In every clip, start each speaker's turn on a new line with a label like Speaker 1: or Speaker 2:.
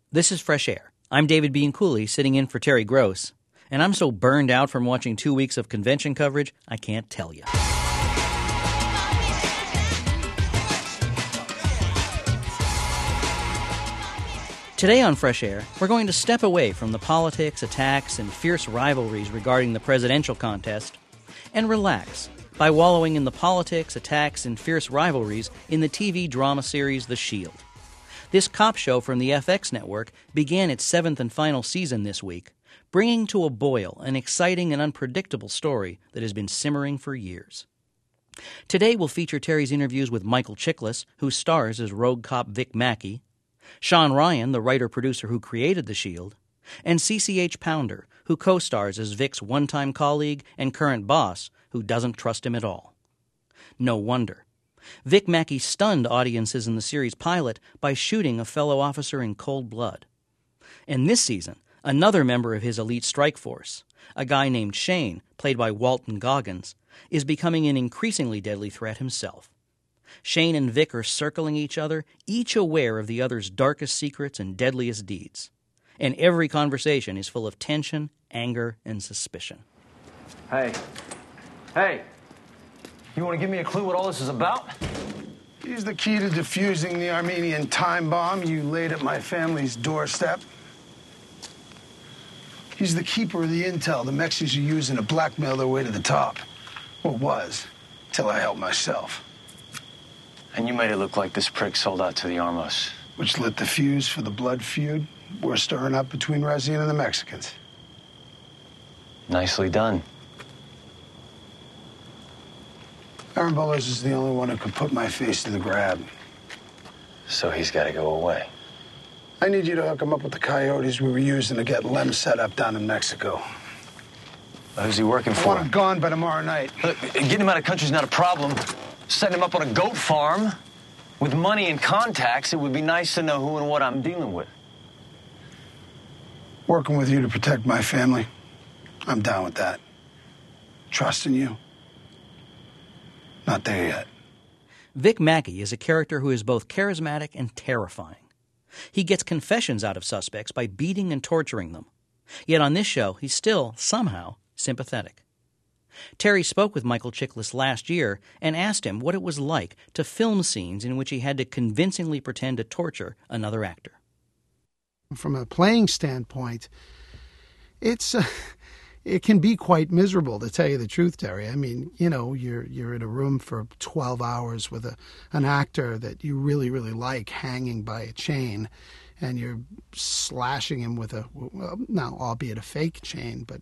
Speaker 1: This is Fresh Air. I'm David Bianculli, sitting in for Terry Gross, and I'm so burned out from watching 2 weeks of convention coverage, I can't tell you. Today on Fresh Air, we're going to step away from the politics, attacks, and fierce rivalries regarding the presidential contest and relax by wallowing in the politics, attacks, and fierce rivalries in the TV drama series The Shield. This cop show from the FX network began its 7th and final season this week, bringing to a boil an exciting and unpredictable story that has been simmering for years. Today we'll feature Terry's interviews with Michael Chiklis, who stars as rogue cop Vic Mackey, Sean Ryan, the writer-producer who created The Shield, and CCH Pounder, who co-stars as Vic's one-time colleague and current boss who doesn't trust him at all. No wonder. Vic Mackey stunned audiences in the series pilot by shooting a fellow officer in cold blood. And this season, another member of his elite strike force, a guy named Shane, played by Walton Goggins, is becoming an increasingly deadly threat himself. Shane and Vic are circling each other, each aware of the other's darkest secrets and deadliest deeds. And every conversation is full of tension, anger, and suspicion.
Speaker 2: Hey. You want to give me a clue what all this is about?
Speaker 3: He's the key to defusing the Armenian time bomb you laid at my family's doorstep. He's the keeper of the intel the Mexicans are using to blackmail their way to the top. Or was, till I helped myself.
Speaker 2: And you made it look like this prick sold out to the Armos.
Speaker 3: Which lit the fuse for the blood feud we're stirring up between Rezien and the Mexicans.
Speaker 2: Nicely done.
Speaker 3: Aaron Bolos is the only one who could put my face to the grab.
Speaker 2: So he's got to go away.
Speaker 3: I need you to hook him up with the coyotes we were using to get Lem set up down in Mexico.
Speaker 2: Who's he working
Speaker 3: I
Speaker 2: for?
Speaker 3: want him gone by tomorrow night.
Speaker 2: Look, getting him out of country's not a problem. Setting him up on a goat farm with money and contacts, it would be nice to know who and what I'm dealing with.
Speaker 3: Working with you to protect my family, I'm down with that. Trusting you, not there yet.
Speaker 1: Vic Mackey is a character who is both charismatic and terrifying. He gets confessions out of suspects by beating and torturing them. Yet on this show, he's still, somehow, sympathetic. Terry spoke with Michael Chiklis last year and asked him what it was like to film scenes in which he had to convincingly pretend to torture another actor.
Speaker 4: From a playing standpoint, it can be quite miserable, to tell you the truth, Terry. I mean, you know, you're in a room for 12 hours with an actor that you really, really like hanging by a chain, and you're slashing him with now, albeit a fake chain, but,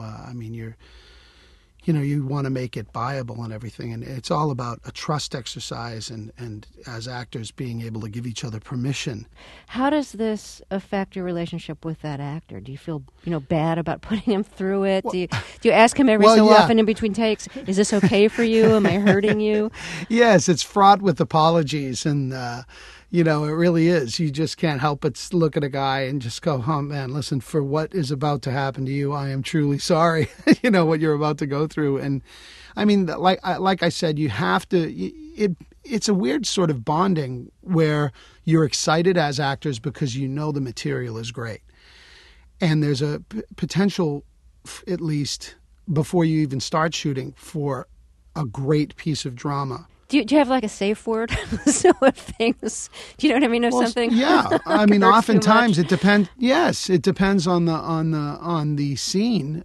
Speaker 4: you want to make it viable and everything. And it's all about a trust exercise and as actors being able to give each other permission.
Speaker 5: How does this affect your relationship with that actor? Do you feel, bad about putting him through it?
Speaker 4: Well,
Speaker 5: do you ask him every often in between takes, is this okay for you? Am I hurting you?
Speaker 4: Yes, it's fraught with apologies and, it really is. You just can't help but look at a guy and just go, oh, man, listen, for what is about to happen to you, I am truly sorry, what you're about to go through. And, I mean, like I said, you have to it's a weird sort of bonding where you're excited as actors because you know the material is great. And there's a potential, at least before you even start shooting, for a great piece of drama.
Speaker 5: Do you have like a safe word? So if things, do you know what I mean? If something,
Speaker 4: yeah. I mean, oftentimes it depends. Yes, it depends on the scene.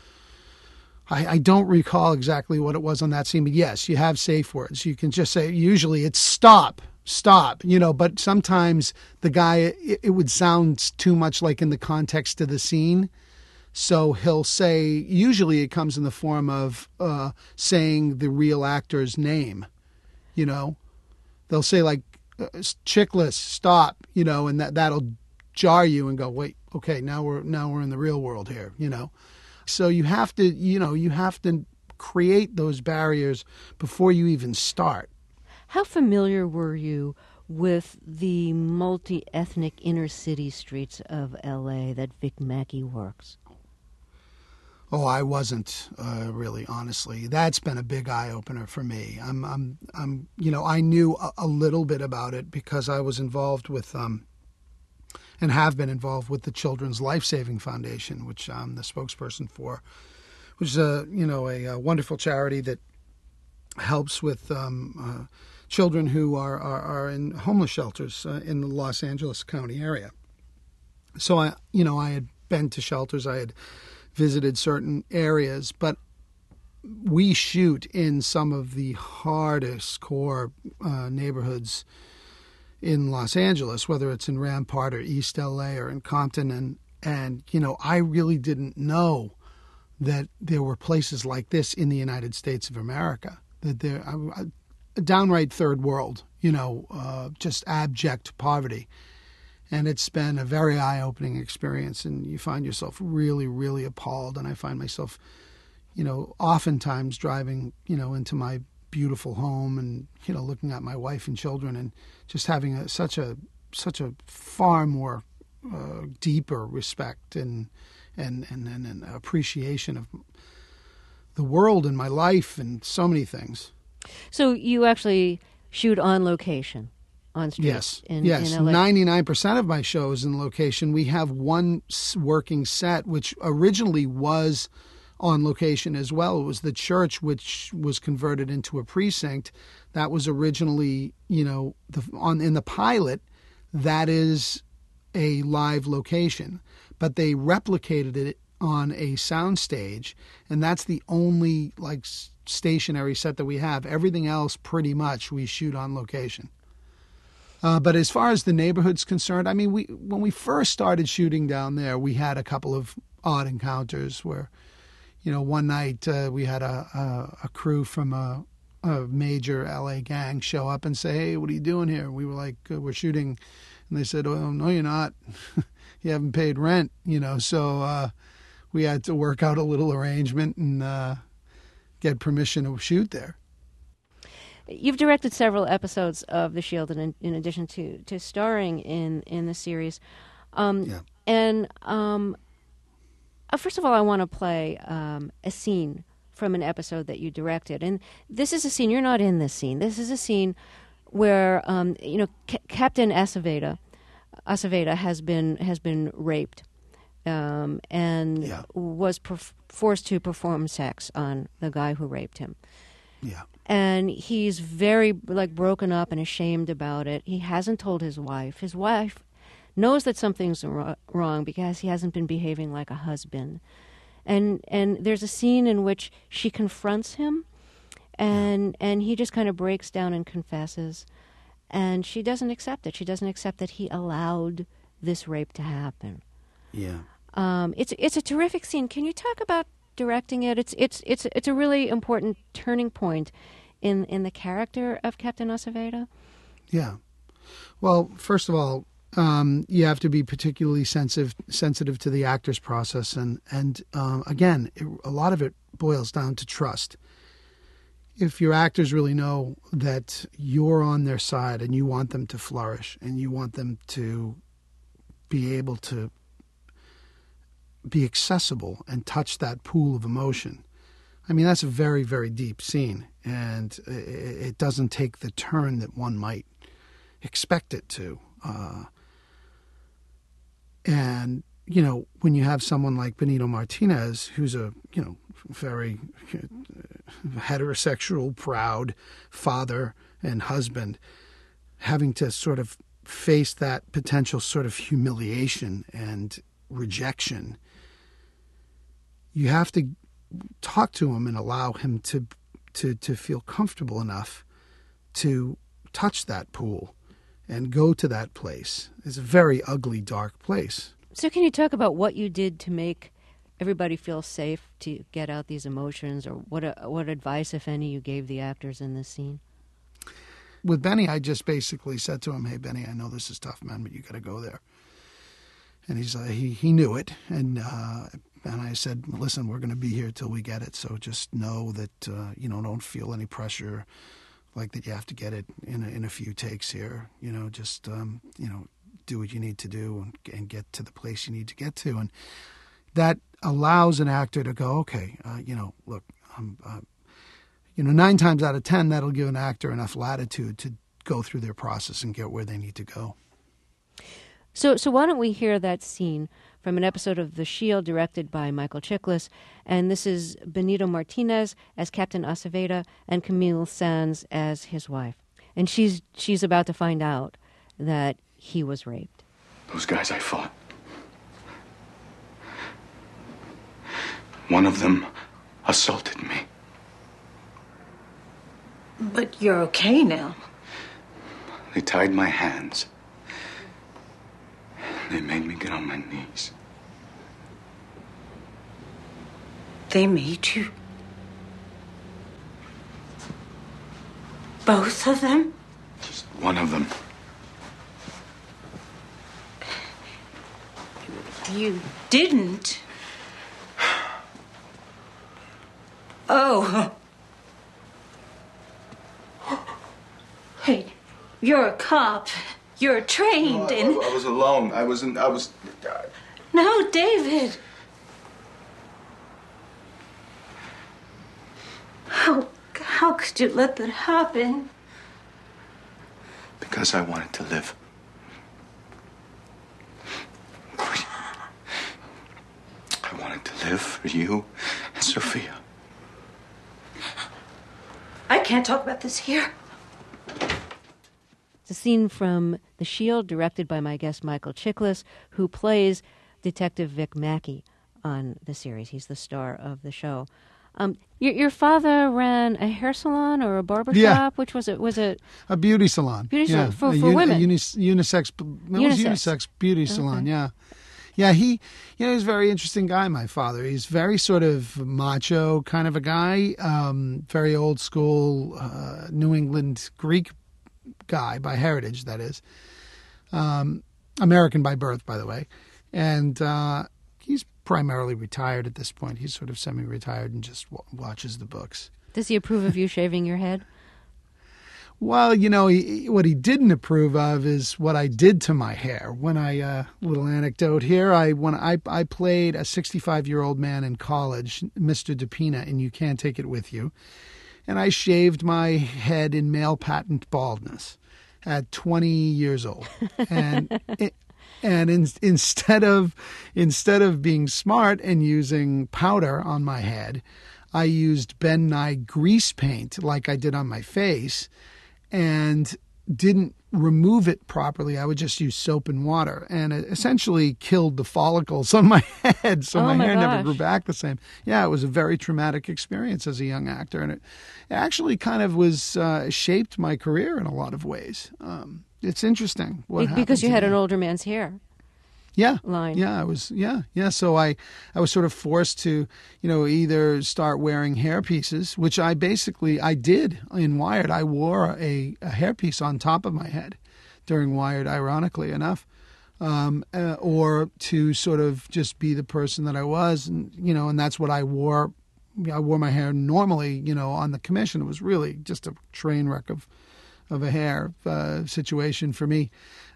Speaker 4: I don't recall exactly what it was on that scene, but yes, you have safe words. You can just say. Usually, it's stop. But sometimes the guy, it would sound too much like in the context of the scene. So he'll say. Usually, it comes in the form of saying the real actor's name. They'll say like, Chiklis, stop, and that'll jar you and go, wait, okay, now we're in the real world here, So you have to create those barriers before you even start.
Speaker 5: How familiar were you with the multi-ethnic inner city streets of L.A. that Vic Mackey works?
Speaker 4: Oh, I wasn't really, honestly. That's been a big eye opener for me. I knew a little bit about it because I was involved with and have been involved with the Children's Life Saving Foundation, which I'm the spokesperson for, which is a wonderful charity that helps with children who are in homeless shelters in the Los Angeles County area. So I had been to shelters, I had visited certain areas, but we shoot in some of the hardest core neighborhoods in Los Angeles, whether it's in Rampart or East LA or in Compton, and I really didn't know that there were places like this in the United States of America. That they're a downright third world, just abject poverty. And it's been a very eye-opening experience, and you find yourself really, really appalled. And I find myself, oftentimes driving, into my beautiful home and, looking at my wife and children and just having such a far more deeper respect and appreciation of the world and my life and so many things.
Speaker 5: So you actually shoot on location, on street?
Speaker 4: Yes,
Speaker 5: in
Speaker 4: yes.
Speaker 5: LA.
Speaker 4: 99% of my show is in location. We have one working set, which originally was on location as well. It was the church, which was converted into a precinct. That was originally, in the pilot, that is a live location. But they replicated it on a sound stage, and that's the only stationary set that we have. Everything else pretty much we shoot on location. But as far as the neighborhood's concerned, when we first started shooting down there, we had a couple of odd encounters where, one night we had a crew from a major LA gang show up and say, "Hey, what are you doing here?" We were like, "We're shooting." And they said, "Oh, no, you're not. You haven't paid rent," so we had to work out a little arrangement and get permission to shoot there.
Speaker 5: You've directed several episodes of The Shield, in addition to starring in the series.
Speaker 4: Yeah.
Speaker 5: And first of all, I want to play a scene from an episode that you directed. And this is a scene, you're not in this scene. This is a scene where, Captain Aceveda has been raped. And was forced to perform sex on the guy who raped him.
Speaker 4: Yeah.
Speaker 5: And he's very broken up and ashamed about it. He hasn't told his wife. His wife knows that something's wrong because he hasn't been behaving like a husband. And there's a scene in which she confronts him, and he just kind of breaks down and confesses. And she doesn't accept it. She doesn't accept that he allowed this rape to happen.
Speaker 4: Yeah.
Speaker 5: It's a terrific scene. Can you talk about directing it? It's a really important turning point in the character of Captain Aceveda. Yeah.
Speaker 4: Well, first of all, you have to be particularly sensitive to the actor's process, and again, a lot of it boils down to trust. If your actors really know that you're on their side and you want them to flourish and you want them to be able to be accessible and touch that pool of emotion, that's a very, very deep scene, and it doesn't take the turn that one might expect it to. And, when you have someone like Benito Martinez, who's a, very heterosexual, proud father and husband, having to sort of face that potential sort of humiliation and rejection, you have to talk to him and allow him to feel comfortable enough to touch that pool and go to that place. It's a very ugly, dark place.
Speaker 5: So can you talk about what you did to make everybody feel safe to get out these emotions, or what advice, if any, you gave the actors in this scene?
Speaker 4: With Benny, I just basically said to him, "Hey, Benny, I know this is tough, man, but you got to go there." And he's he knew it, and I said, "Listen, we're going to be here till we get it, so just know that don't feel any pressure like that you have to get it in a few takes here. Just do what you need to do and get to the place you need to get to." And that allows an actor to go, okay, look, 9 times out of 10, that'll give an actor enough latitude to go through their process and get where they need to go.
Speaker 5: So why don't we hear that scene from an episode of The Shield directed by Michael Chiklis, and this is Benito Martinez as Captain Aceveda and Camille Sands as his wife. And she's about to find out that he was raped.
Speaker 6: Those guys I fought. One of them assaulted me.
Speaker 7: But you're okay now.
Speaker 6: They tied my hands. They made me get on my knees.
Speaker 7: They made you? Both of them?
Speaker 6: Just one of them.
Speaker 7: You didn't? Oh. Hey, you're a cop. You're trained in...
Speaker 6: I was alone. I was...
Speaker 7: No, David. How could you let that happen?
Speaker 6: Because I wanted to live. I wanted to live for you and Sophia.
Speaker 7: I can't talk about this here.
Speaker 5: It's a scene from The Shield, directed by my guest Michael Chiklis, who plays Detective Vic Mackey on the series. He's the star of the show. Your father ran a hair salon or a barber shop? Which was it? Was it
Speaker 4: a beauty salon?
Speaker 5: Beauty salon for women.
Speaker 4: A unisex beauty salon. Yeah. Yeah, he was a very interesting guy, my father. He's very sort of macho kind of a guy, very old school New England Greek guy by heritage, that is. American by birth, by the way. And he's primarily retired at this point. He's sort of semi-retired and just watches the books.
Speaker 5: Does he approve of you shaving your head?
Speaker 4: Well, what he didn't approve of is what I did to my hair. When little anecdote here, when I played a 65-year-old man in college, Mr. DePina, in You Can't Take It With You, and I shaved my head in male patent baldness at 20 years old. And instead of being smart and using powder on my head, I used Ben Nye grease paint like I did on my face, and didn't remove it properly. I would just use soap and water, and it essentially killed the follicles on my head, so my hair never grew back the same. Yeah, it was a very traumatic experience as a young actor, and it actually kind of was shaped my career in a lot of ways. It's interesting what happened
Speaker 5: because you had an older man's hair. Line.
Speaker 4: Yeah, I was. Yeah. So I was sort of forced to, either start wearing hairpieces, which I did in Wired. I wore a hairpiece on top of my head during Wired, ironically enough, or to sort of just be the person that I was, and that's what I wore. I wore my hair normally, on the commission. It was really just a train wreck of a hair situation for me.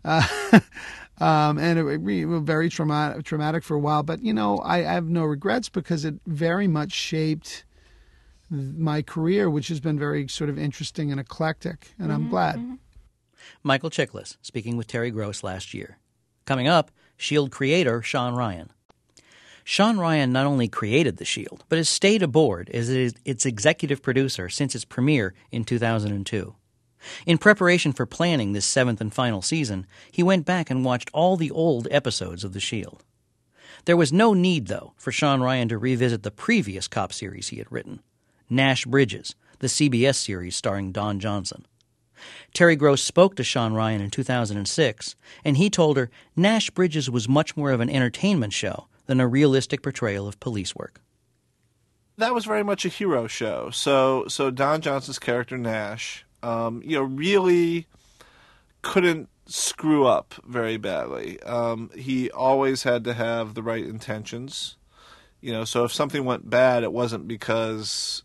Speaker 4: And it was very traumatic for a while. But, I have no regrets because it very much shaped my career, which has been very sort of interesting and eclectic. And I'm glad. Mm-hmm.
Speaker 1: Michael Chiklis speaking with Terry Gross last year. Coming up, S.H.I.E.L.D. creator Sean Ryan. Sean Ryan not only created The S.H.I.E.L.D., but has stayed aboard as its executive producer since its premiere in 2002. In preparation for planning this 7th and final season, he went back and watched all the old episodes of The S.H.I.E.L.D. There was no need, though, for Sean Ryan to revisit the previous cop series he had written, Nash Bridges, the CBS series starring Don Johnson. Terry Gross spoke to Sean Ryan in 2006, and he told her Nash Bridges was much more of an entertainment show than a realistic portrayal of police work.
Speaker 8: That was very much a hero show. So Don Johnson's character, Nash, really couldn't screw up very badly. He always had to have the right intentions. So if something went bad, it wasn't because,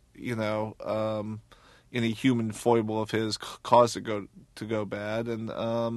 Speaker 8: any human foible of his caused it to go bad. And,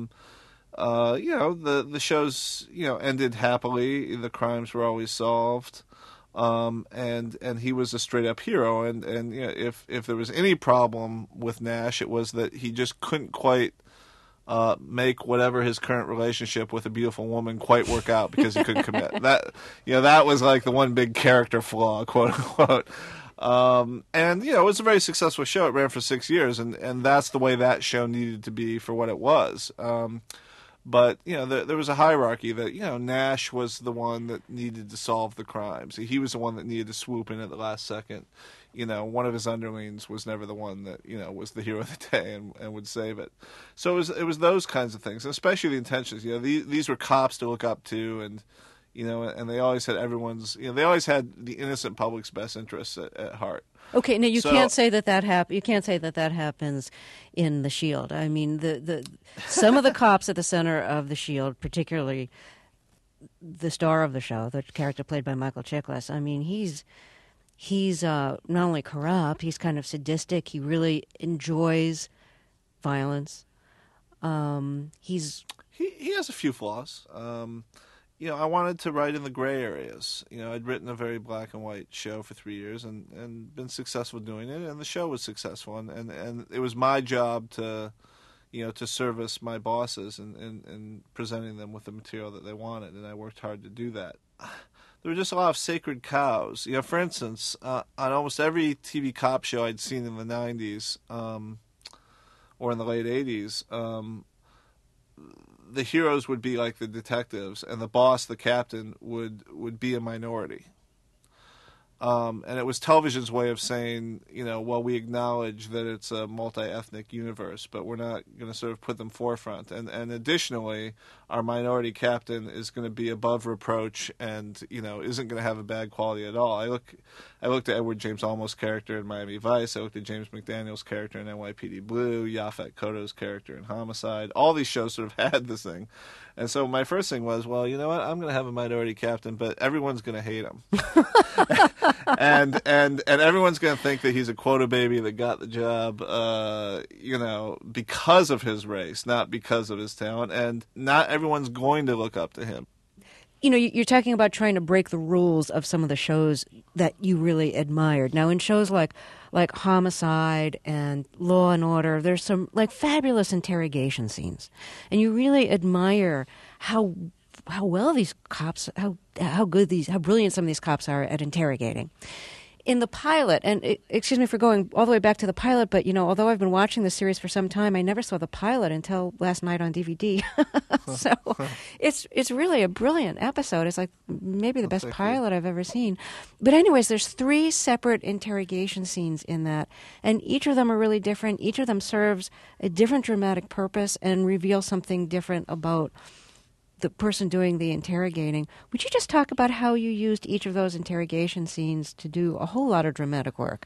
Speaker 8: the shows, ended happily. The crimes were always solved. And he was a straight up hero. And if there was any problem with Nash, it was that he just couldn't quite make whatever his current relationship with a beautiful woman quite work out because he couldn't commit. That was like the one big character flaw, quote unquote. And it was a very successful show. It ran for 6 years, and that's the way that show needed to be for what it was. But there was a hierarchy that Nash was the one that needed to solve the crimes. He was the one that needed to swoop in at the last second. One of his underlings was never the one that was the hero of the day and would save it. So it was those kinds of things, and especially the intentions. These were cops to look up to, and and they always had they always had the innocent public's best interests at heart.
Speaker 5: Okay, now you can't say that You can't say that happens in The Shield. I mean, the some of the cops at the center of The Shield, particularly the star of the show, the character played by Michael Chiklis. I mean, he's not only corrupt, he's kind of sadistic. He really enjoys violence. He
Speaker 8: has a few flaws. I wanted to write in the gray areas. I'd written a very black and white show for 3 years and been successful doing it, and the show was successful. And it was my job to, to service my bosses and presenting them with the material that they wanted, and I worked hard to do that. There were just a lot of sacred cows. For instance, on almost every TV cop show I'd seen in the 90s or in the late 80s, the heroes would be like the detectives, and the boss, the captain, would be a minority. And it was television's way of saying, well, we acknowledge that it's a multi-ethnic universe, but we're not going to sort of put them forefront. And additionally, our minority captain is going to be above reproach and, isn't going to have a bad quality at all. I looked at Edward James Olmos' character in Miami Vice. I looked at James McDaniel's character in NYPD Blue, Yaphet Kotto's character in Homicide. All these shows sort of had this thing. And so my first thing was, well, you know what? I'm going to have a minority captain, but everyone's going to hate him. and everyone's going to think that he's a quota baby that got the job, because of his race, not because of his talent. And not everyone's going to look up to him.
Speaker 5: You're talking about trying to break the rules of some of the shows that you really admired. Now, in shows like Homicide and Law and Order, there's some fabulous interrogation scenes, and you really admire how well these cops, how brilliant some of these cops are at interrogating. In the pilot, and excuse me for going all the way back to the pilot, but although I've been watching the series for some time, I never saw the pilot until last night on DVD. So it's really a brilliant episode. It's like maybe the best pilot I've ever seen. But anyways, there's 3 separate interrogation scenes in that, and each of them are really different. Each of them serves a different dramatic purpose and reveals something different about the person doing the interrogating. Would you just talk about how you used each of those interrogation scenes to do a whole lot of dramatic work?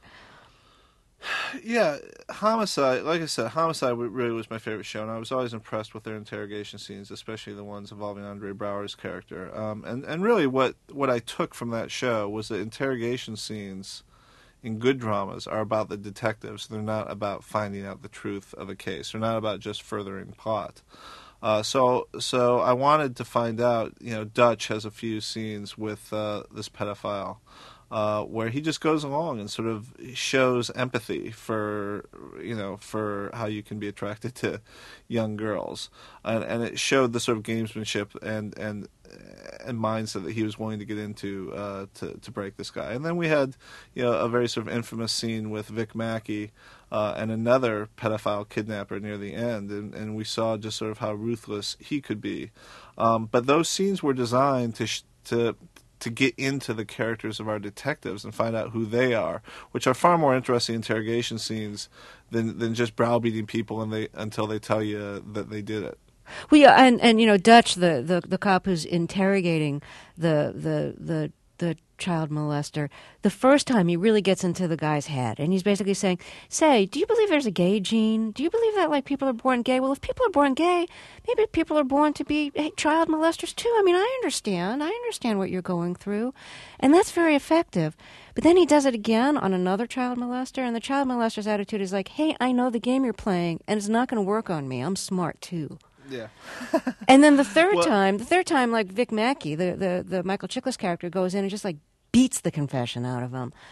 Speaker 8: Yeah, Homicide, like I said, Homicide really was my favorite show, and I was always impressed with their interrogation scenes, especially the ones involving Andre Braugher's character. And really what I took from that show was that interrogation scenes in good dramas are about the detectives. They're not about finding out the truth of a case. They're not about just furthering plot. So I wanted to find out, Dutch has a few scenes with this pedophile where he just goes along and sort of shows empathy for how you can be attracted to young girls. And it showed the sort of gamesmanship and mindset that he was willing to get into to break this guy. And then we had a very sort of infamous scene with Vic Mackey and another pedophile kidnapper near the end, and we saw just sort of how ruthless he could be. But those scenes were designed to get into the characters of our detectives and find out who they are, which are far more interesting interrogation scenes than just browbeating people until they tell you that they did it.
Speaker 5: Well, yeah, and Dutch, the cop who's interrogating the child molester, the first time he really gets into the guy's head, and he's basically saying, "Say, do you believe there's a gay gene? Do you believe that people are born gay? Well, if people are born gay, maybe people are born to be child molesters too. I mean, I understand what you're going through," and that's very effective. But then he does it again on another child molester, and the child molester's attitude is like, "Hey, I know the game you're playing, and it's not going to work on me. I'm smart too."
Speaker 8: Yeah.
Speaker 5: And then the third time, like Vic Mackey, the Michael Chiklis character goes in and just beats the confession out of him.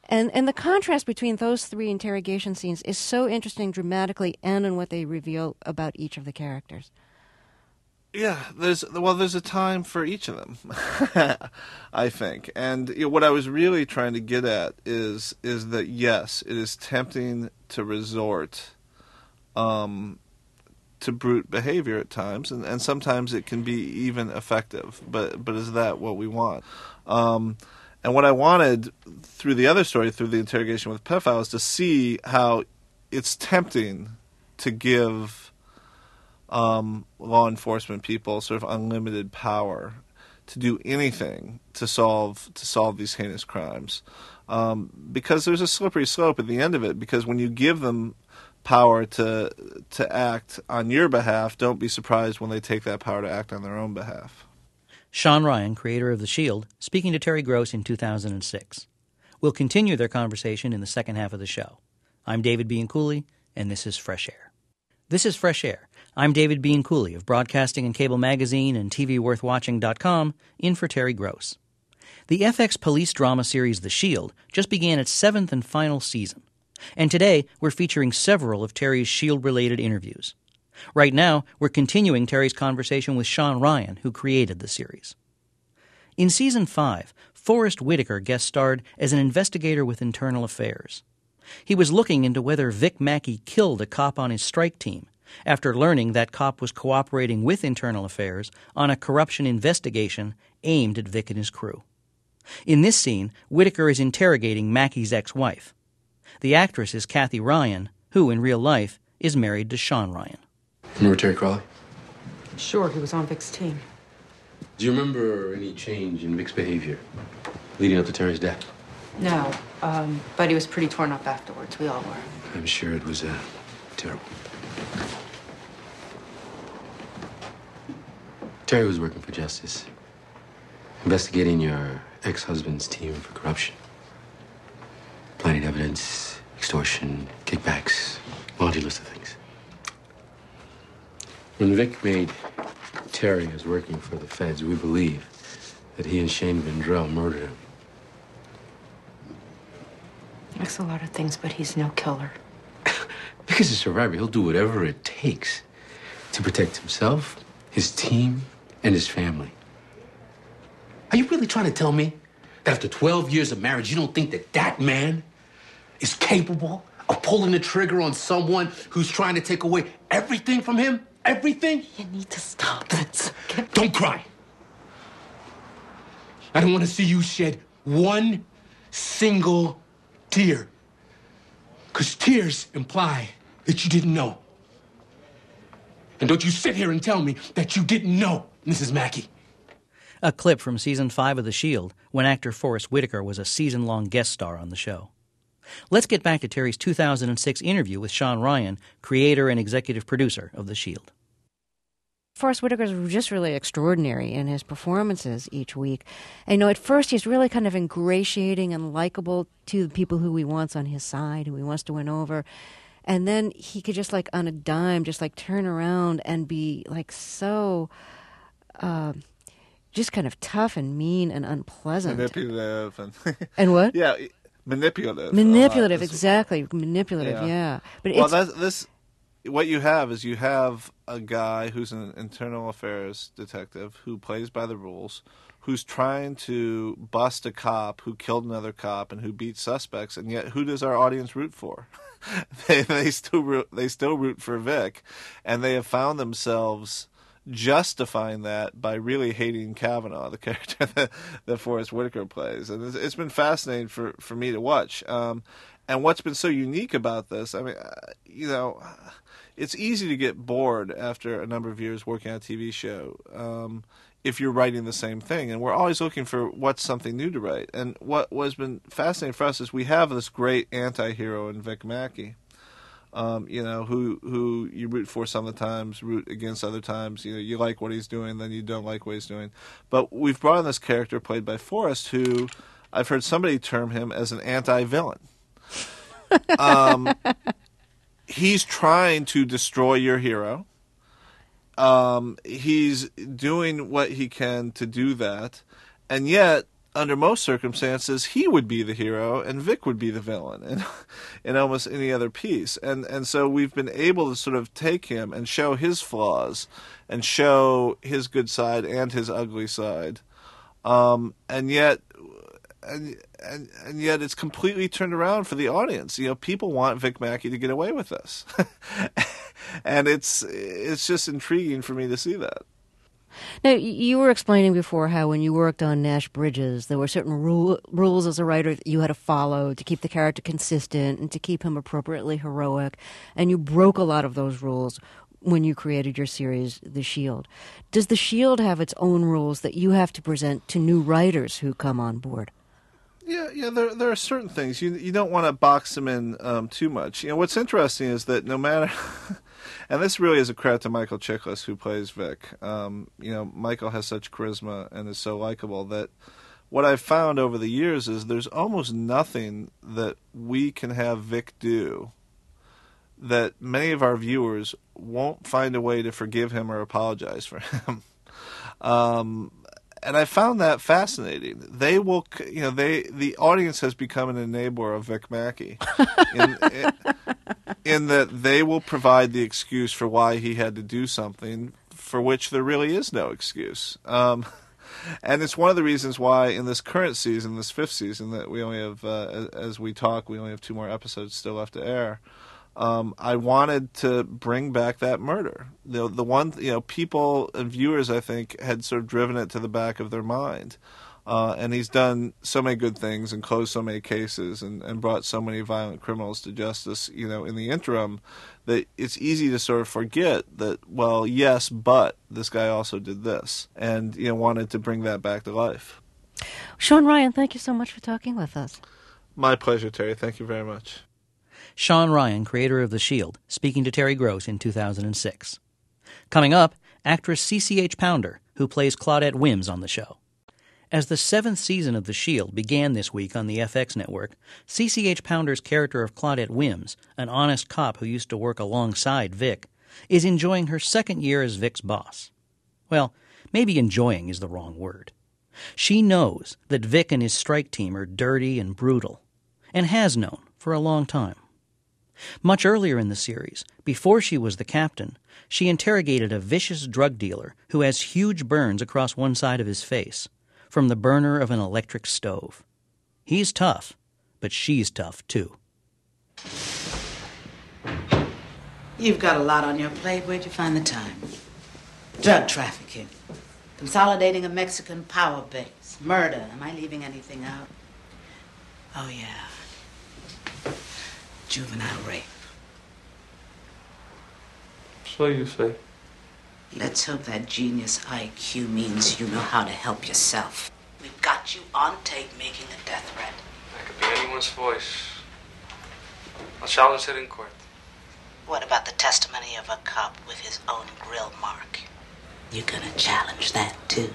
Speaker 5: And the contrast between those three interrogation scenes is so interesting dramatically and in what they reveal about each of the characters.
Speaker 8: Yeah, there's a time for each of them, I think. And what I was really trying to get at is that, yes, it is tempting to resort to brute behavior at times, and sometimes it can be even effective. But is that what we want? And what I wanted through the other story, through the interrogation with Pedophile, is to see how it's tempting to give law enforcement people sort of unlimited power to do anything to solve these heinous crimes, because there's a slippery slope at the end of it. Because when you give them power to act on your behalf, don't be surprised when they take that power to act on their own behalf.
Speaker 1: Sean Ryan, creator of The Shield, speaking to Terry Gross in 2006. We'll continue their conversation in the second half of the show. I'm David Bianculli, and this is Fresh Air. This is Fresh Air. I'm David Bianculli of Broadcasting and Cable Magazine and TVWorthWatching.com, in for Terry Gross. The FX police drama series The Shield just began its 7th and final season, and today we're featuring several of Terry's Shield-related interviews. Right now, we're continuing Terry's conversation with Sean Ryan, who created the series. In Season 5, Forrest Whitaker guest-starred as an investigator with internal affairs. He was looking into whether Vic Mackey killed a cop on his strike team after learning that cop was cooperating with internal affairs on a corruption investigation aimed at Vic and his crew. In this scene, Whitaker is interrogating Mackey's ex-wife. The actress is Kathy Ryan, who, in real life, is married to Sean Ryan.
Speaker 9: Remember Terry Crawley?
Speaker 10: Sure, he was on Vic's team.
Speaker 9: Do you remember any change in Vic's behavior leading up to Terry's death?
Speaker 10: No, but he was pretty torn up afterwards. We all were.
Speaker 9: I'm sure it was terrible. Terry was working for justice, investigating your ex-husband's team for corruption. Planting evidence, extortion, kickbacks, laundry list of things. When Vic made Terry as working for the feds, we believe that he and Shane Vendrell murdered him.
Speaker 10: That's a lot of things, but he's no killer.
Speaker 9: Because he's a survivor, he'll do whatever it takes to protect himself, his team, and his family. Are you really trying to tell me that after 12 years of marriage, you don't think that that man is capable of pulling the trigger on someone who's trying to take away everything from him? Everything?
Speaker 10: You need to stop this.
Speaker 9: Don't cry. I don't want to see you shed one single tear. Because tears imply that you didn't know. And don't you sit here and tell me that you didn't know, Mrs. Mackey.
Speaker 1: A clip from Season 5 of The Shield, when actor Forrest Whitaker was a season-long guest star on the show. Let's get back to Terry's 2006 interview with Sean Ryan, creator and executive producer of The Shield.
Speaker 5: Forrest Whitaker is just really extraordinary in his performances each week. And, at first he's really kind of ingratiating and likable to the people who he wants on his side, who he wants to win over. And then he could just, on a dime, just, turn around and be, so, just kind of tough and mean and unpleasant.
Speaker 8: Manipulative.
Speaker 5: And what?
Speaker 8: Yeah, manipulative.
Speaker 5: Manipulative, exactly. Manipulative, yeah. But
Speaker 8: what you have is a guy who's an internal affairs detective who plays by the rules, who's trying to bust a cop who killed another cop and who beat suspects, and yet who does our audience root for? they still root for Vic, and they have found themselves justifying that by really hating Kavanaugh, the character that Forrest Whitaker plays, and it's been fascinating for me to watch. And what's been so unique about this, it's easy to get bored after a number of years working on a TV show if you're writing the same thing. And we're always looking for what's something new to write. And what has been fascinating for us is we have this great anti-hero in Vic Mackey, who you root for some of the times, root against other times. You like what he's doing, then you don't like what he's doing. But we've brought in this character played by Forrest, who I've heard somebody term him as an anti-villain. He's trying to destroy your hero. He's doing what he can to do that, and yet under most circumstances, he would be the hero and Vic would be the villain in almost any other piece. And so we've been able to sort of take him and show his flaws and show his good side and his ugly side. And yet it's completely turned around for the audience. People want Vic Mackey to get away with this. And it's just intriguing for me to see that.
Speaker 5: Now, you were explaining before how when you worked on Nash Bridges, there were certain rules as a writer that you had to follow to keep the character consistent and to keep him appropriately heroic, and you broke a lot of those rules when you created your series, The Shield. Does The Shield have its own rules that you have to present to new writers who come on board?
Speaker 8: Yeah. There are certain things you don't want to box them in too much. What's interesting is that no matter, and this really is a credit to Michael Chiklis, who plays Vic. Michael has such charisma and is so likable that what I've found over the years is there's almost nothing that we can have Vic do that many of our viewers won't find a way to forgive him or apologize for him. And I found that fascinating. They will, the audience has become an enabler of Vic Mackey, in that they will provide the excuse for why he had to do something for which there really is no excuse. And it's one of the reasons why in this current season, this 5th season, that we only have, as we talk, we only have 2 more episodes still left to air. I wanted to bring back that murder. The one, people and viewers, I think, had sort of driven it to the back of their mind. And he's done so many good things and closed so many cases and brought so many violent criminals to justice, in the interim, that it's easy to sort of forget that, well, yes, but this guy also did this. And, wanted to bring that back to life.
Speaker 5: Sean Ryan, thank you so much for talking with us.
Speaker 8: My pleasure, Terry. Thank you very much.
Speaker 1: Sean Ryan, creator of The Shield, speaking to Terry Gross in 2006. Coming up, actress CCH Pounder, who plays Claudette Wims on the show. As the 7th season of The Shield began this week on the FX network, CCH Pounder's character of Claudette Wims, an honest cop who used to work alongside Vic, is enjoying her 2nd year as Vic's boss. Well, maybe enjoying is the wrong word. She knows that Vic and his strike team are dirty and brutal, and has known for a long time. Much earlier in the series, before she was the captain, she interrogated a vicious drug dealer who has huge burns across one side of his face, from the burner of an electric stove. He's tough, but she's tough too.
Speaker 11: You've got a lot on your plate. Where'd you find the time? Drug trafficking, consolidating a Mexican power base, murder. Am I leaving anything out? Oh, yeah. Juvenile rape.
Speaker 12: So you say.
Speaker 11: Let's hope that genius IQ means you know how to help yourself. We've got you on tape making a death threat.
Speaker 12: That could be anyone's voice. I'll challenge it in court.
Speaker 11: What about the testimony of a cop with his own grill mark? You're gonna challenge that, too.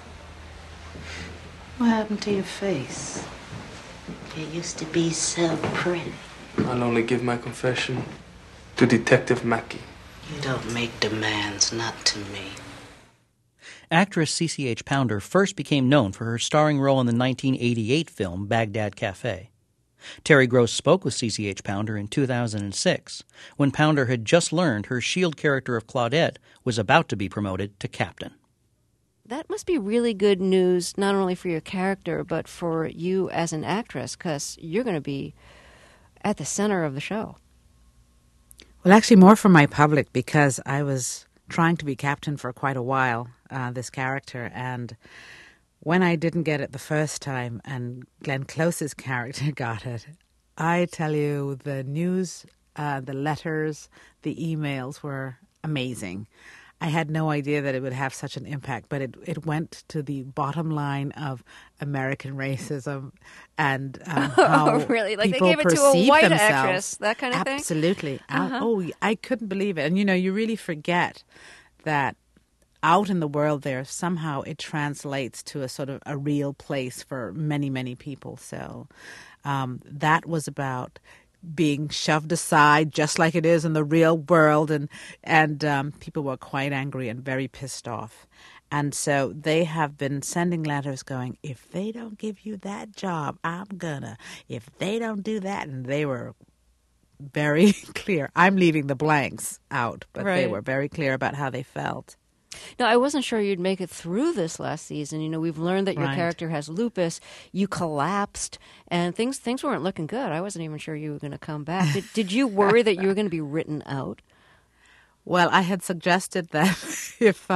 Speaker 11: What happened to your face? It used to be so pretty.
Speaker 12: I'll only give my confession to Detective Mackey.
Speaker 11: You don't make demands, not to me.
Speaker 1: Actress CCH Pounder first became known for her starring role in the 1988 film Baghdad Cafe. Terry Gross spoke with CCH Pounder in 2006, when Pounder had just learned her S.H.I.E.L.D. character of Claudette was about to be promoted to captain.
Speaker 5: That must be really good news, not only for your character, but for you as an actress, because you're going to be at the center of the show.
Speaker 13: Well, actually more for my public, because I was trying to be captain for quite a while, this character, and when I didn't get it the first time and Glenn Close's character got it, I tell you, the news, the letters, the emails were amazing. I had no idea that it would have such an impact, but it went to the bottom line of American racism and how
Speaker 5: really? Like
Speaker 13: people
Speaker 5: they gave it to a white actress, that kind of thing?
Speaker 13: Absolutely.
Speaker 5: Uh-huh.
Speaker 13: Oh, I couldn't believe it. And, you really forget that out in the world there, somehow it translates to a sort of a real place for many, many people. So that was about being shoved aside just like it is in the real world, and people were quite angry and very pissed off. And so they have been sending letters going, if they don't give you that job, I'm gonna. If they don't do that, and they were very clear. I'm leaving the blanks out, but they
Speaker 5: Right.
Speaker 13: were very clear about how they felt.
Speaker 5: Now, I wasn't sure you'd make it through this last season. You know, we've learned that your
Speaker 13: Right.
Speaker 5: character has lupus. You collapsed, and things weren't looking good. I wasn't even sure you were going to come back. Did you worry that you were going to be written out?
Speaker 13: Well, I had suggested that if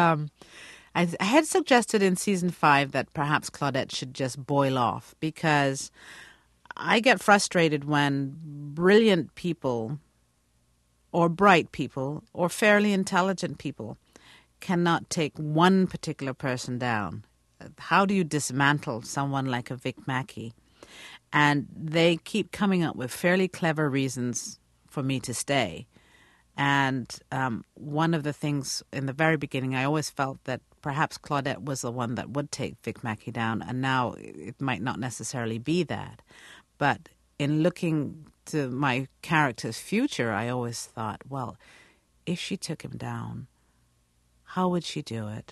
Speaker 13: I had suggested in season 5 that perhaps Claudette should just boil off, because I get frustrated when brilliant people or bright people or fairly intelligent people cannot take one particular person down. How do you dismantle someone like a Vic Mackey? And they keep coming up with fairly clever reasons for me to stay. And one of the things in the very beginning, I always felt that perhaps Claudette was the one that would take Vic Mackey down, and now it might not necessarily be that. But in looking to my character's future, I always thought, well, if she took him down, how would she do it?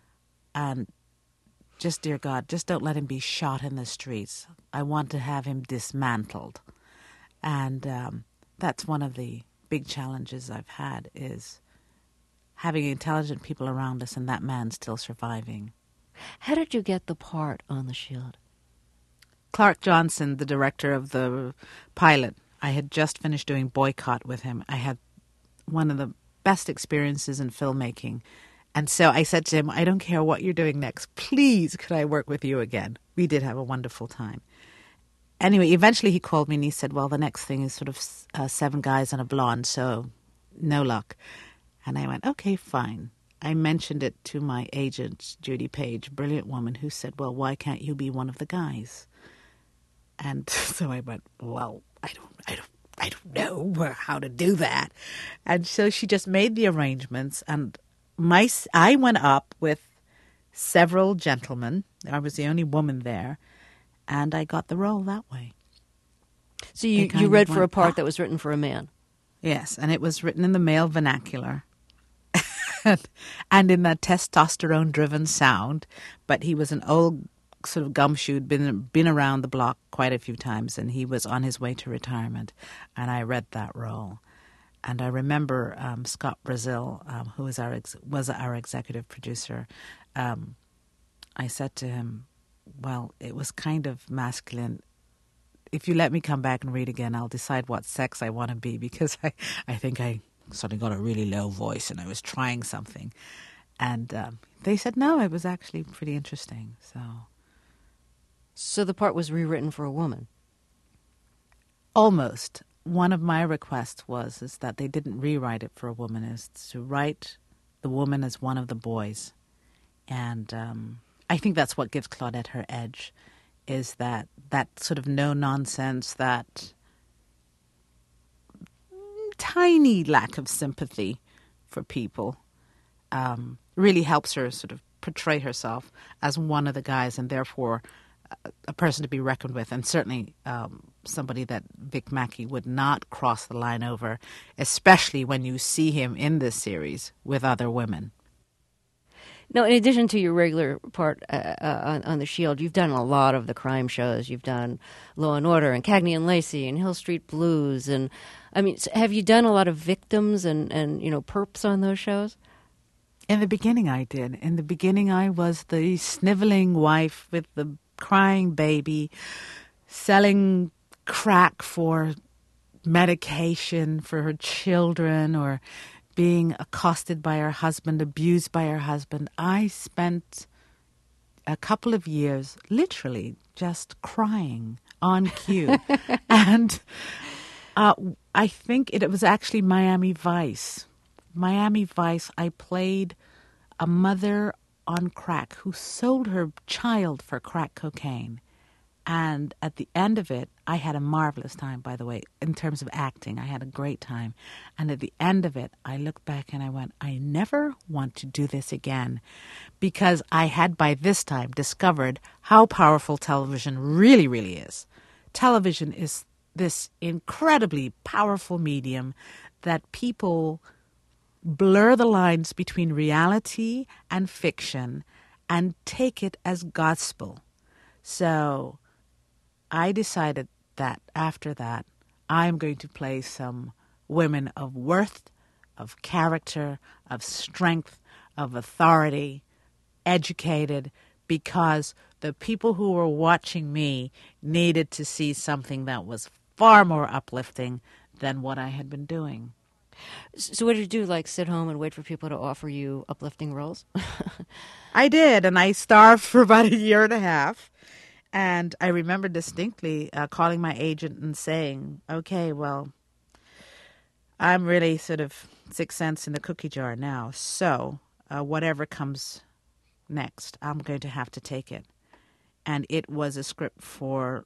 Speaker 13: And just, dear God, just don't let him be shot in the streets. I want to have him dismantled. And that's one of the big challenges I've had, is having intelligent people around us and that man still surviving.
Speaker 5: How did you get the part on The Shield?
Speaker 13: Clark Johnson, the director of the pilot, I had just finished doing Boycott with him. I had one of the best experiences in filmmaking. And so I said to him, I don't care what you're doing next. Please, could I work with you again? We did have a wonderful time. Anyway, eventually he called me and he said, well, the next thing is sort of 7 guys and a blonde, so no luck. And I went, okay, fine. I mentioned it to my agent, Judy Page, brilliant woman, who said, well, why can't you be one of the guys? And so I went, well, I don't know how to do that. And so she just made the arrangements, and I went up with several gentlemen. I was the only woman there, and I got the role that way.
Speaker 5: So you read for a part that was written for a man?
Speaker 13: Yes, and it was written in the male vernacular and in that testosterone-driven sound. But he was an old sort of gumshoe, been around the block quite a few times, and he was on his way to retirement, and I read that role. And I remember Scott Brazil, who was our executive producer. I said to him, well, it was kind of masculine. If you let me come back and read again, I'll decide what sex I want to be, because I think I suddenly got a really low voice and I was trying something. And they said, no, it was actually pretty interesting.
Speaker 5: So the part was rewritten for a woman?
Speaker 13: Almost. One of my requests is that they didn't rewrite it for a woman, is to write the woman as one of the boys. And I think that's what gives Claudette her edge, is that sort of no-nonsense, that tiny lack of sympathy for people really helps her sort of portray herself as one of the guys, and therefore a person to be reckoned with, and certainly somebody that Vic Mackey would not cross the line over, especially when you see him in this series with other women.
Speaker 5: Now, in addition to your regular part on The Shield, you've done a lot of the crime shows. You've done Law and Order and Cagney and Lacey and Hill Street Blues. And I mean, have you done a lot of victims and perps on those shows?
Speaker 13: In the beginning, I did. In the beginning, I was the sniveling wife with the crying baby, selling crack for medication for her children, or being accosted by her husband, abused by her husband. I spent a couple of years literally just crying on cue. And I think it was actually Miami Vice. Miami Vice, I played a mother on crack who sold her child for crack cocaine. And at the end of it, I had a marvelous time, by the way, in terms of acting. I had a great time. And at the end of it, I looked back and I went, I never want to do this again, because I had by this time discovered how powerful television really, really is. Television is this incredibly powerful medium that people blur the lines between reality and fiction and take it as gospel. So I decided that after that, I'm going to play some women of worth, of character, of strength, of authority, educated, because the people who were watching me needed to see something that was far more uplifting than what I had been doing.
Speaker 5: So what did you do, like sit home and wait for people to offer you uplifting roles?
Speaker 13: I did, and I starved for about a year and a half. And I remember distinctly calling my agent and saying, okay, well, I'm really sort of 6 cents in the cookie jar now. So whatever comes next, I'm going to have to take it. And it was a script for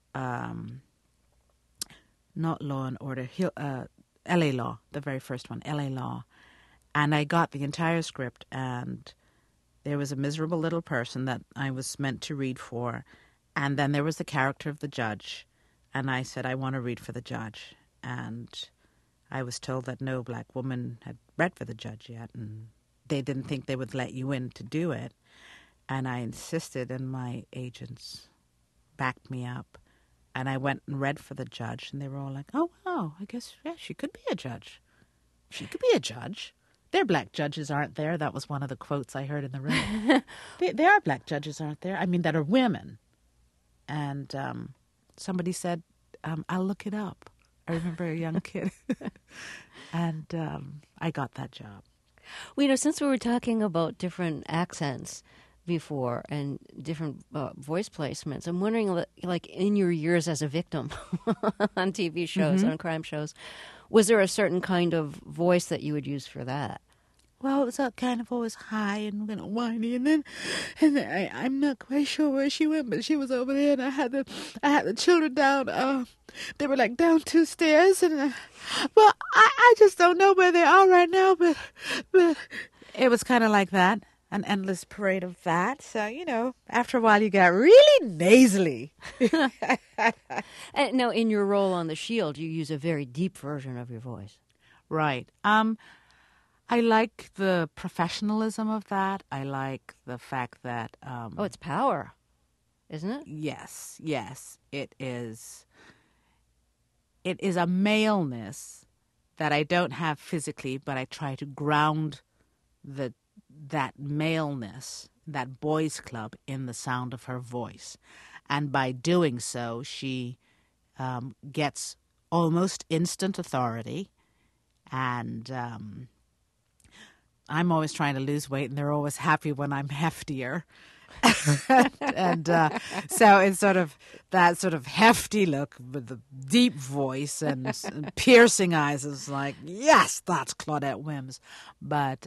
Speaker 13: not Law and Order, L.A. Law, the very first one, L.A. Law. And I got the entire script, and there was a miserable little person that I was meant to read for. And then there was the character of the judge. And I said, I want to read for the judge. And I was told that no black woman had read for the judge yet. And they didn't think they would let you in to do it. And I insisted, and my agents backed me up. And I went and read for the judge. And they were all like, oh, wow, I guess, yeah, she could be a judge. She could be a judge. There are black judges, aren't there? That was one of the quotes I heard in the room. There are black judges, aren't there? I mean, that are women. And somebody said, I'll look it up. I remember a young kid. And I got that job.
Speaker 5: Well, since we were talking about different accents before and different voice placements, I'm wondering, like in your years as a victim on TV shows, on crime shows, was there a certain kind of voice that you would use for that?
Speaker 13: Well, it was kind of always high and kind of whiny, and I'm not quite sure where she went, but she was over there, and I had the children down. They were like down 2 stairs, and well, I just don't know where they are right now, but it was kind of like that, an endless parade of that. So after a while, you got really nasally.
Speaker 5: And now, in your role on The Shield, you use a very deep version of your voice,
Speaker 13: right? I like the professionalism of that. I like the fact that...
Speaker 5: it's power, isn't it?
Speaker 13: Yes. It is. It is a maleness that I don't have physically, but I try to ground that maleness, that boys' club, in the sound of her voice. And by doing so, she gets almost instant authority, and... I'm always trying to lose weight, and they're always happy when I'm heftier. And so it's sort of that sort of hefty look with the deep voice and piercing eyes is like, yes, that's Claudette Wims. But,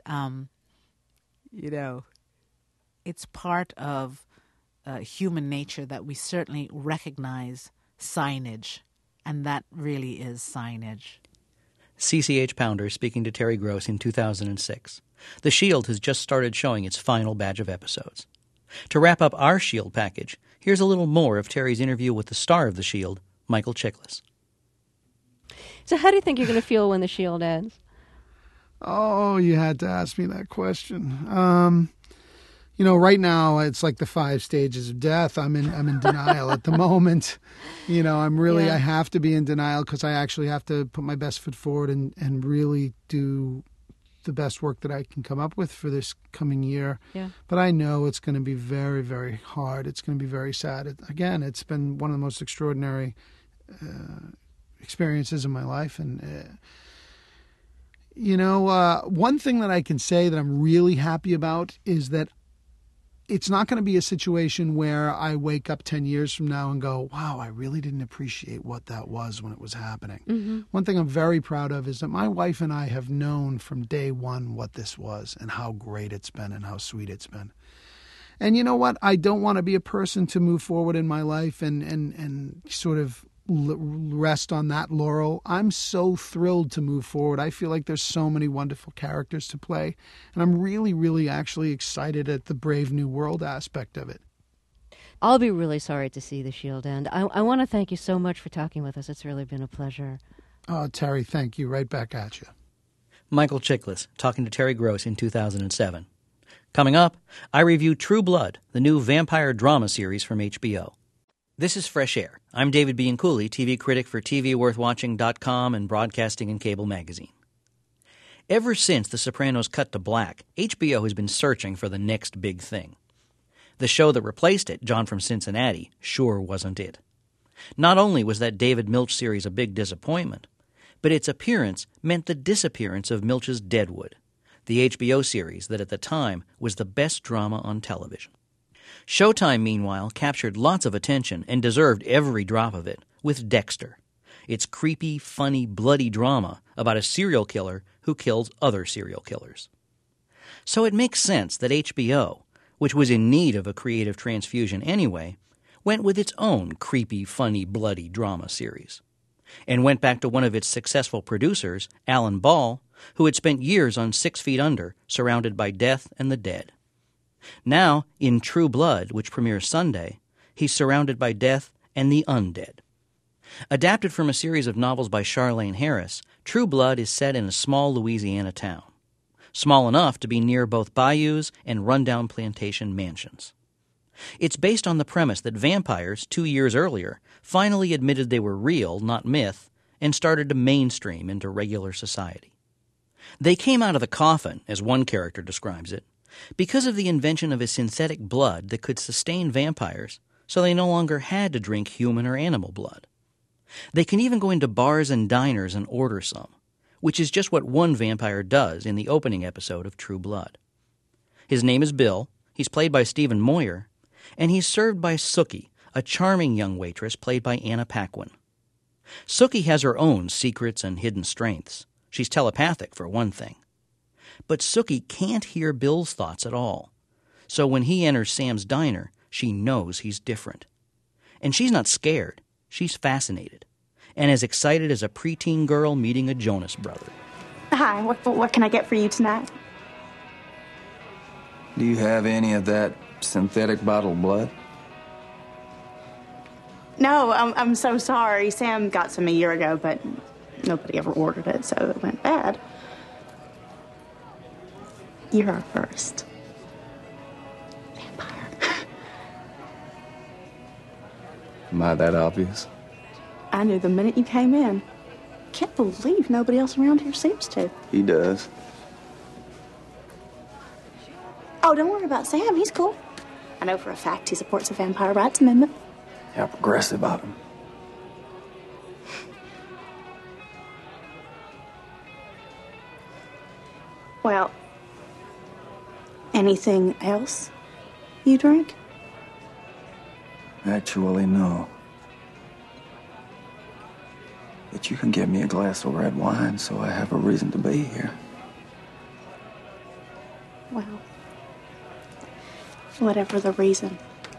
Speaker 13: it's part of human nature that we certainly recognize signage, and that really is signage.
Speaker 1: CCH Pounder speaking to Terry Gross in 2006. The Shield has just started showing its final batch of episodes. To wrap up our Shield package, here's a little more of Terry's interview with the star of The Shield, Michael Chiklis.
Speaker 5: So how do you think you're going to feel when The Shield ends?
Speaker 4: Oh, you had to ask me that question. Right now it's like the 5 stages of death. I'm in denial at the moment. I have to be in denial because I actually have to put my best foot forward and really do the best work that I can come up with for this coming year.
Speaker 5: Yeah.
Speaker 4: But I know it's going to be very, very hard. It's going to be very sad. It's been one of the most extraordinary experiences in my life. And, one thing that I can say that I'm really happy about is that it's not going to be a situation where I wake up 10 years from now and go, wow, I really didn't appreciate what that was when it was happening.
Speaker 5: Mm-hmm.
Speaker 4: One thing I'm very proud of is that my wife and I have known from day one what this was and how great it's been and how sweet it's been. And you know what? I don't want to be a person to move forward in my life and sort of rest on that laurel. I'm so thrilled to move forward. I feel like there's so many wonderful characters to play, and I'm really, really actually excited at the Brave New World aspect of it.
Speaker 5: I'll be really sorry to see The Shield end. I want to thank you so much for talking with us. It's really been a pleasure.
Speaker 4: Oh, Terry, thank you. Right back at you.
Speaker 1: Michael Chiklis talking to Terry Gross in 2007. Coming up, I review True Blood, the new vampire drama series from HBO. This is Fresh Air. I'm David Bianculli, TV critic for TVWorthWatching.com and Broadcasting and Cable Magazine. Ever since The Sopranos cut to black, HBO has been searching for the next big thing. The show that replaced it, John from Cincinnati, sure wasn't it. Not only was that David Milch series a big disappointment, but its appearance meant the disappearance of Milch's Deadwood, the HBO series that at the time was the best drama on television. Showtime, meanwhile, captured lots of attention and deserved every drop of it with Dexter, its creepy, funny, bloody drama about a serial killer who kills other serial killers. So it makes sense that HBO, which was in need of a creative transfusion anyway, went with its own creepy, funny, bloody drama series, and went back to one of its successful producers, Alan Ball, who had spent years on 6 Feet Under, surrounded by death and the dead. Now, in True Blood, which premieres Sunday, he's surrounded by death and the undead. Adapted from a series of novels by Charlaine Harris, True Blood is set in a small Louisiana town, small enough to be near both bayous and rundown plantation mansions. It's based on the premise that vampires, 2 years earlier, finally admitted they were real, not myth, and started to mainstream into regular society. They came out of the coffin, as one character describes it, because of the invention of a synthetic blood that could sustain vampires, so they no longer had to drink human or animal blood. They can even go into bars and diners and order some, which is just what one vampire does in the opening episode of True Blood. His name is Bill, he's played by Stephen Moyer, and he's served by Sookie, a charming young waitress played by Anna Paquin. Sookie has her own secrets and hidden strengths. She's telepathic, for one thing. But Sookie can't hear Bill's thoughts at all, so when he enters Sam's diner, she knows he's different. And she's not scared. She's fascinated, and as excited as a preteen girl meeting a Jonas brother.
Speaker 14: Hi, what can I get for you tonight?
Speaker 15: Do you have any of that synthetic bottled blood?
Speaker 14: No, I'm so sorry. Sam got some a year ago, but nobody ever ordered it, so it went bad. You're our first vampire.
Speaker 15: Am I that obvious?
Speaker 14: I knew the minute you came in. Can't believe nobody else around here seems to.
Speaker 15: He does.
Speaker 14: Oh, don't worry about Sam. He's cool. I know for a fact he supports the Vampire Rights Amendment.
Speaker 15: How progressive of him.
Speaker 14: Well, anything else you drink?
Speaker 15: Actually, no. But you can get me a glass of red wine, so I have a reason to be here.
Speaker 14: Well, whatever the reason.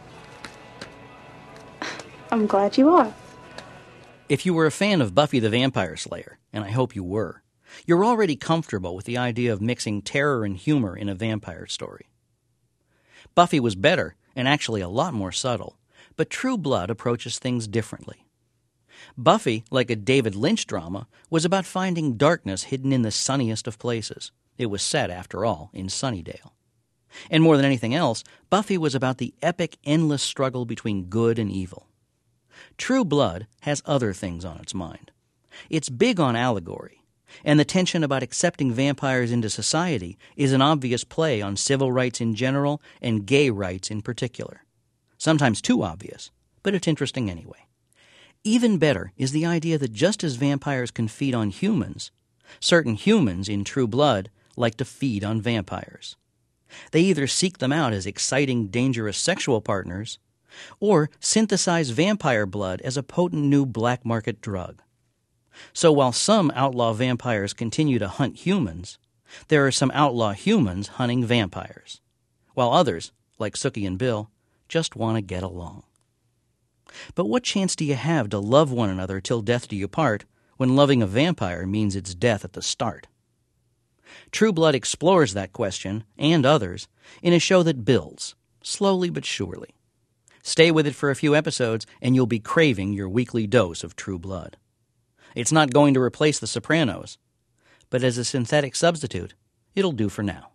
Speaker 14: I'm glad you are.
Speaker 1: If you were a fan of Buffy the Vampire Slayer, and I hope you were, you're already comfortable with the idea of mixing terror and humor in a vampire story. Buffy was better, and actually a lot more subtle, but True Blood approaches things differently. Buffy, like a David Lynch drama, was about finding darkness hidden in the sunniest of places. It was set, after all, in Sunnydale. And more than anything else, Buffy was about the epic, endless struggle between good and evil. True Blood has other things on its mind. It's big on allegory, and the tension about accepting vampires into society is an obvious play on civil rights in general and gay rights in particular. Sometimes too obvious, but it's interesting anyway. Even better is the idea that just as vampires can feed on humans, certain humans in True Blood like to feed on vampires. They either seek them out as exciting, dangerous sexual partners, or synthesize vampire blood as a potent new black market drug. So while some outlaw vampires continue to hunt humans, there are some outlaw humans hunting vampires, while others, like Sookie and Bill, just want to get along. But what chance do you have to love one another till death do you part when loving a vampire means it's death at the start? True Blood explores that question, and others, in a show that builds, slowly but surely. Stay with it for a few episodes, and you'll be craving your weekly dose of True Blood. It's not going to replace The Sopranos, but as a synthetic substitute, it'll do for now.